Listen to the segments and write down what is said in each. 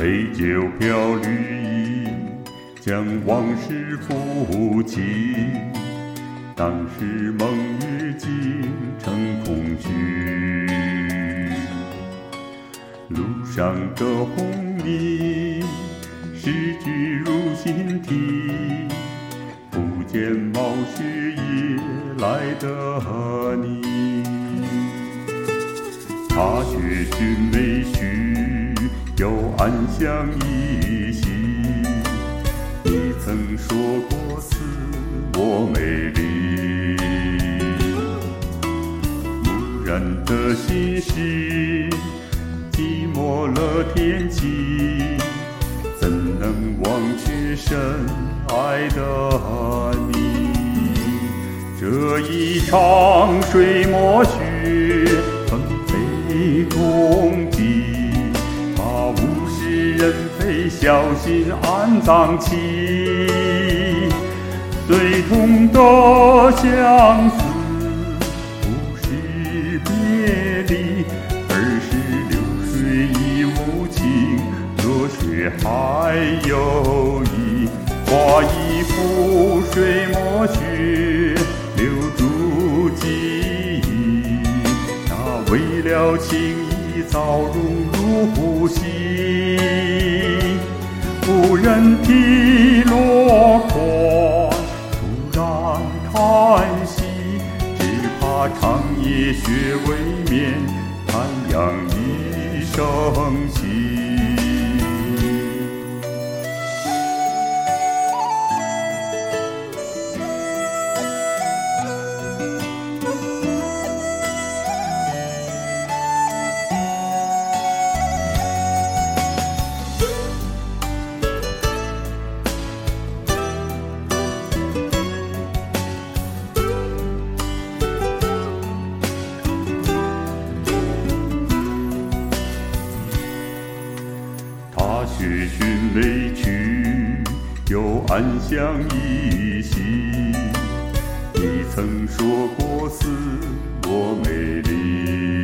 杯酒飘绿意，将往事抚起。当时梦已经成空虚，路上的红泥诗句入心啼，不见冒雪也来得你。他却寻未去，又暗香依稀。你曾说过赐我美丽，木然的心事，寂寞了天际，怎能忘却深爱的你？这一场水墨雪，纷飞冬季，把物是人非小心安葬起。最痛的相思，不是别离，而是流水已无情，若雪还有意。画一幅水墨雪，留住记忆，那为了情意早融入呼吸。无人提落款，突然叹息，只怕长夜雪未眠，太阳已升起。雪寻未去，又暗香依稀。你曾说过赐我美丽，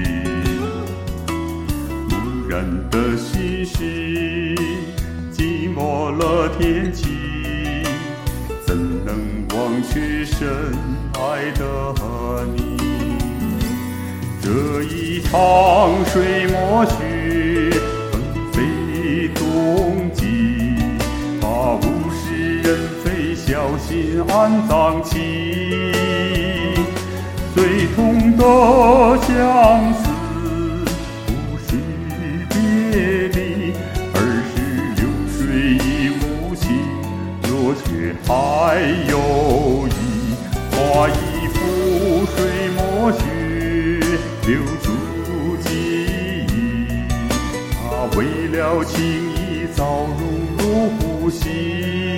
木然的心事，寂寞了天际，怎能忘却深爱的你？这一场水墨雪，冬季，把物是人非小心安葬起。最痛的相思，不是别离，而是流水已无情，若却还有意。画一幅水墨雪，留住记忆，它为了情意早融入呼吸。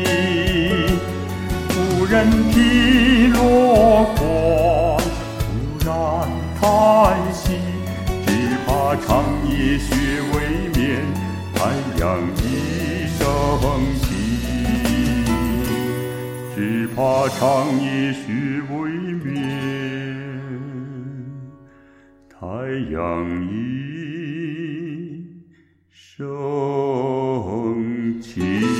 无人提落款，突然叹息，只怕长夜雪未眠，太阳已升起。只怕长夜雪未眠，太阳已升起。